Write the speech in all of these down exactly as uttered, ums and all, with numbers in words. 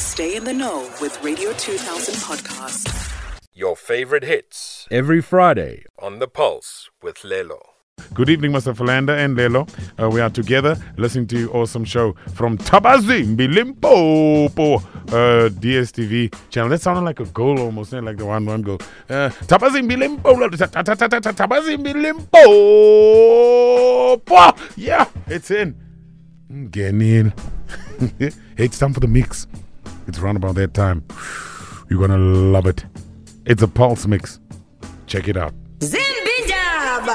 Stay in the know with Radio two thousand podcast. Your favorite hits every Friday on The Pulse with Lelo. Good evening, Mister Philanda and Lelo. Uh, we are together listening to your awesome show from Thabazimbi, Limpopo, uh, D S T V channel. That sounded like a goal almost, like the one one goal. Uh, Thabazimbi, Limpopo, Thabazimbi, Limpopo. Yeah, it's in. Get in. Hey, it's time for the mix. It's around about that time. You're going to love it. It's a Pulse mix. Check it out. Zimbijab.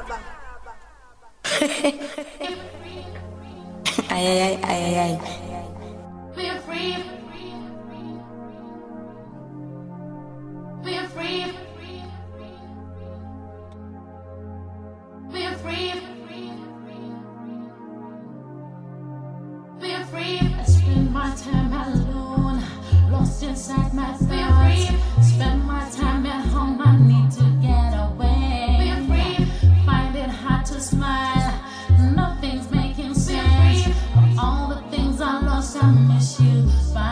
Ay, ay, ay, ay, ay. We're free. We're free. We're free. We're free. I spend my time alone, lost inside my thoughts. Spend my time at home, I need to get away. We're free. Find it hard to smile. Nothing's making sense. Of all the things I lost, I miss you by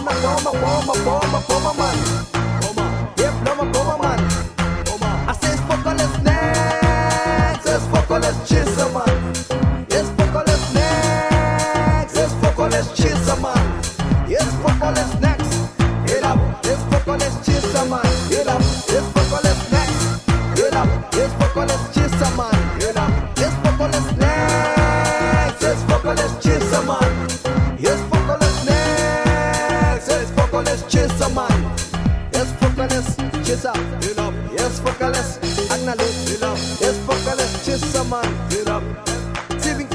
Poma, poma, poma, poma, poma, man. Yep, ploma, poma, man. I say focus next, it's focus chisel, man. Yes, focus next, it's focus chisel, man. Yes, focus next. Get up, yes, focus chisel, man. Get up, yes, focus next. Get up, yes, focus chisel, man. Get up, yes, focus next, yes, focus chisel, man. Yes, focus next, yes, focus chisel, man. Yes, focus chisel. Get up, yes, focus acknowledge. Get up, yes, focus chisel, man. Get up, saving.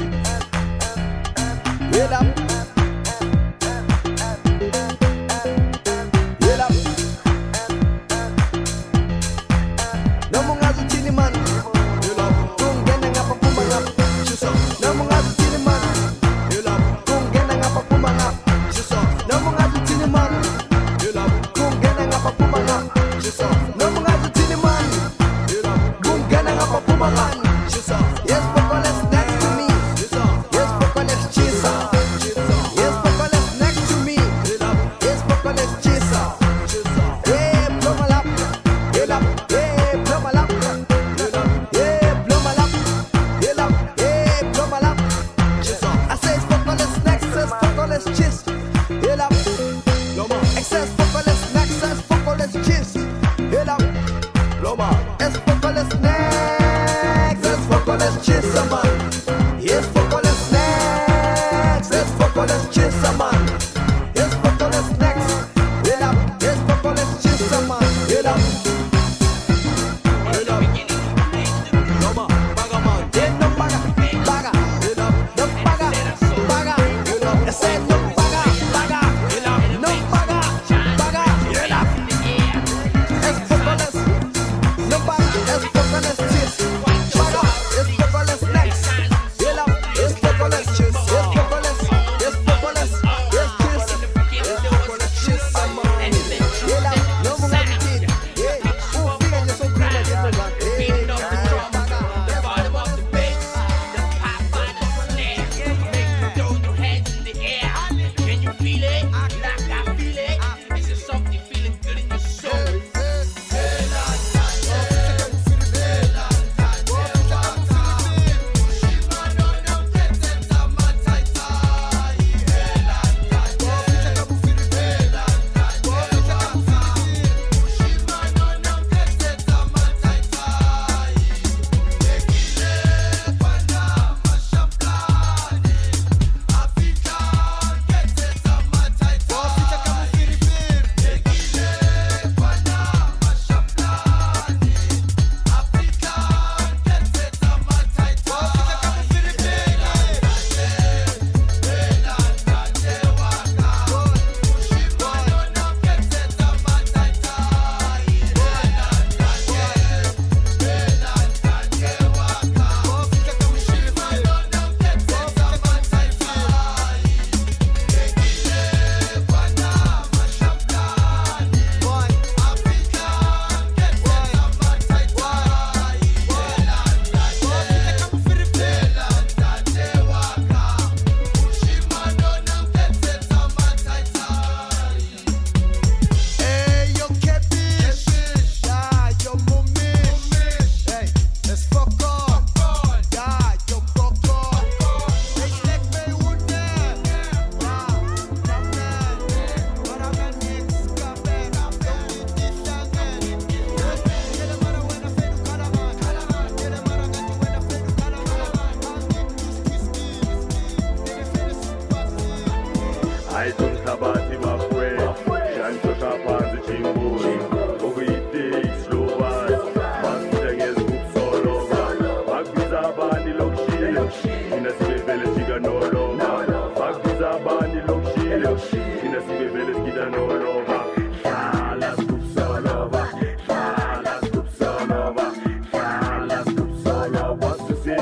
Get up.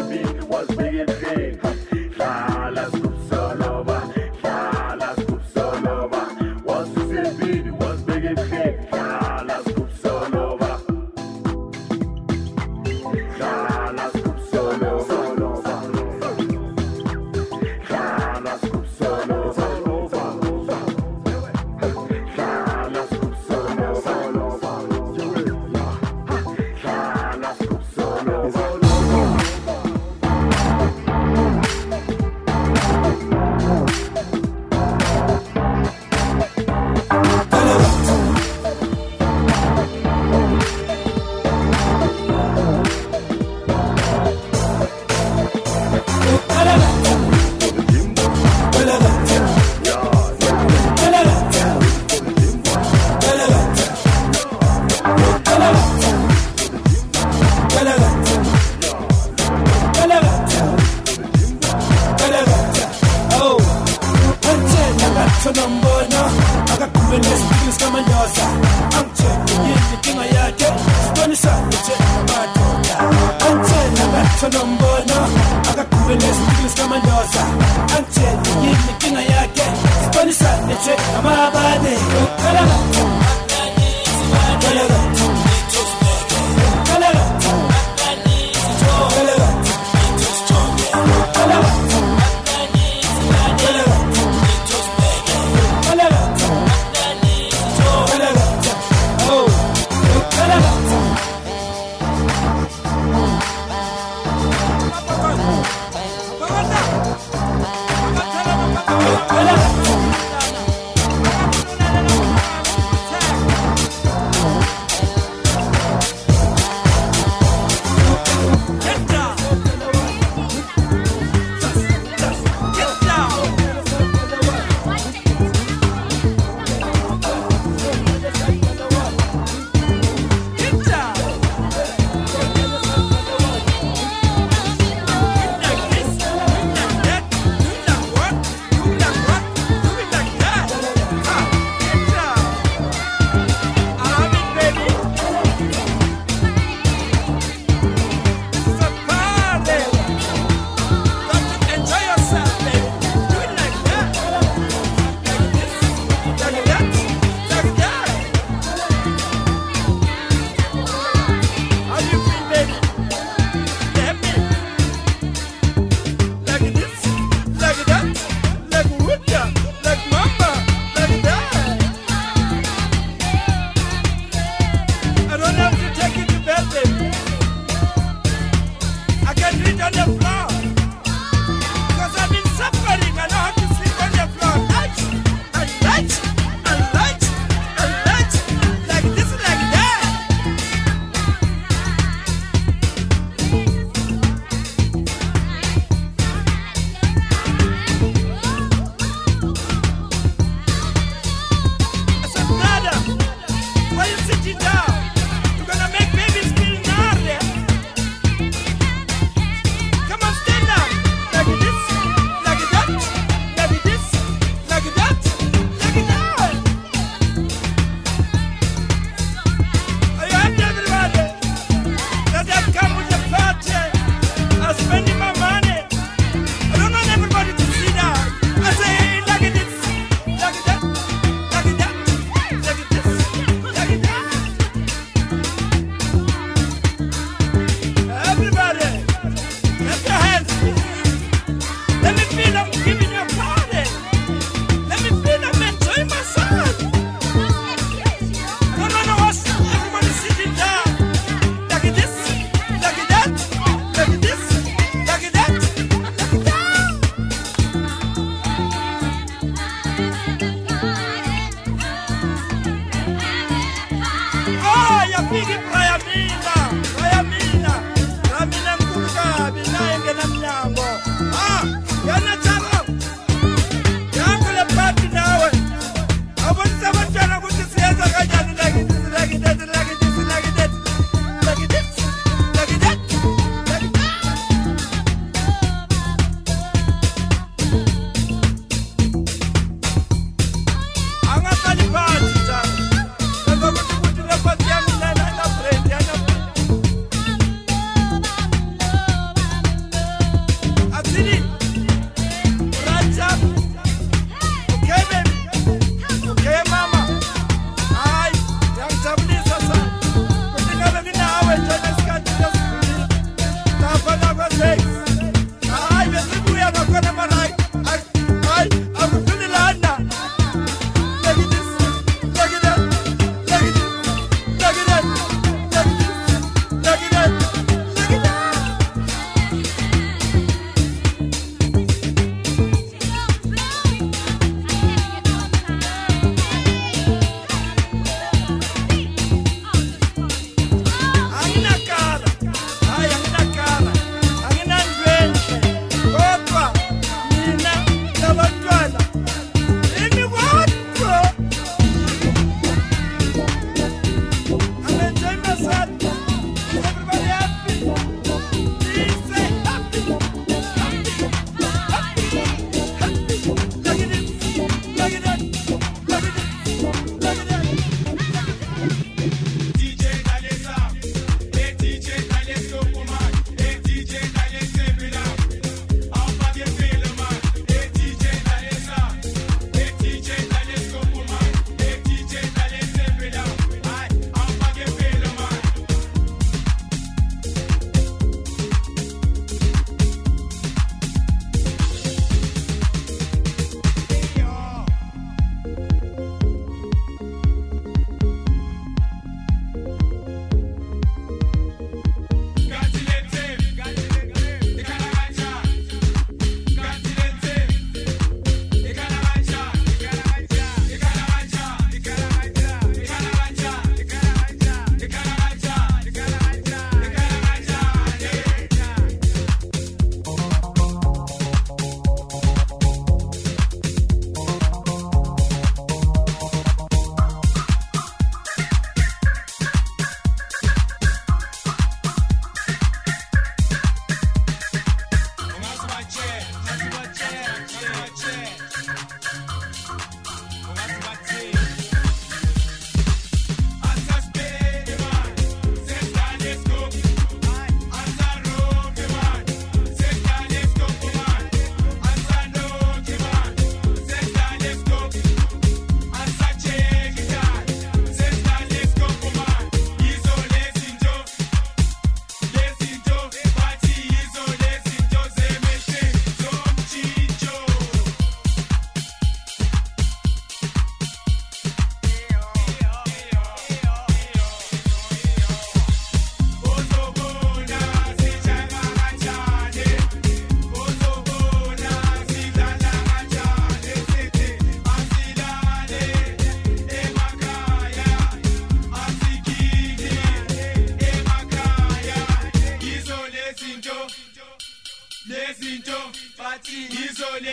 What's big and big? Fala, scoop, solo, fala, scoop, solo. Tonombono, akakume nesipilisi kamanyoza. Angitshele yini inkinga yakhe, sibonisane nje amadoda. Angitshele ngaTonombono, akakume nesipilisi kamanyoza. Angitshele yini inkinga yakhe, sibonisane nje amabane. Kalakatha, kalakatha, kalakatha,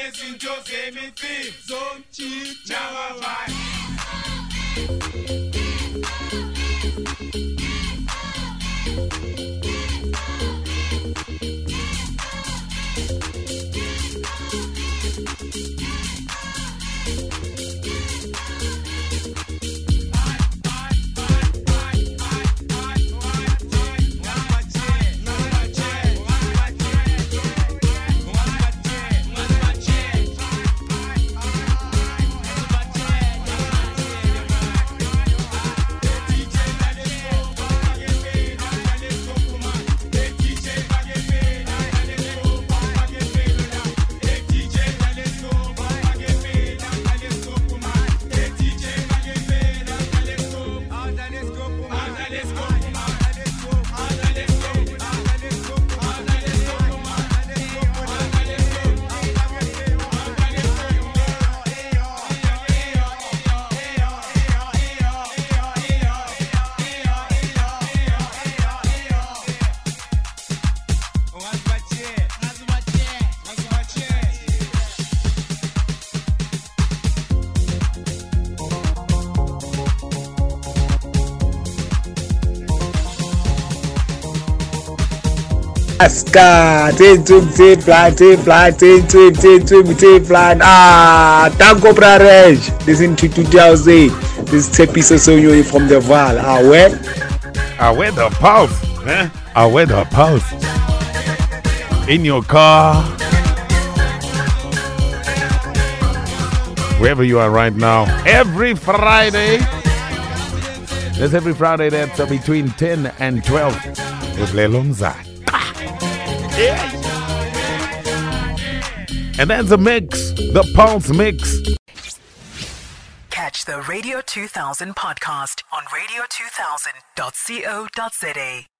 nezinto zemifimzo nabafana. Aska, ten twim ten plan, ten plan, ten twim ten twim ten plan. Ah, Tango Prarej. Listen to two thousand. This is Tepi Sosonyo from the Val. Ah, where? Ah, where the pulse? Eh? Ah, where the pulse? In your car. Wherever you are right now. Every Friday. That's every Friday. That's uh, between ten and twelve. With Lelomza. And that's a mix, the Pulse Mix. Catch the Radio two thousand podcast on radio two thousand dot co dot za.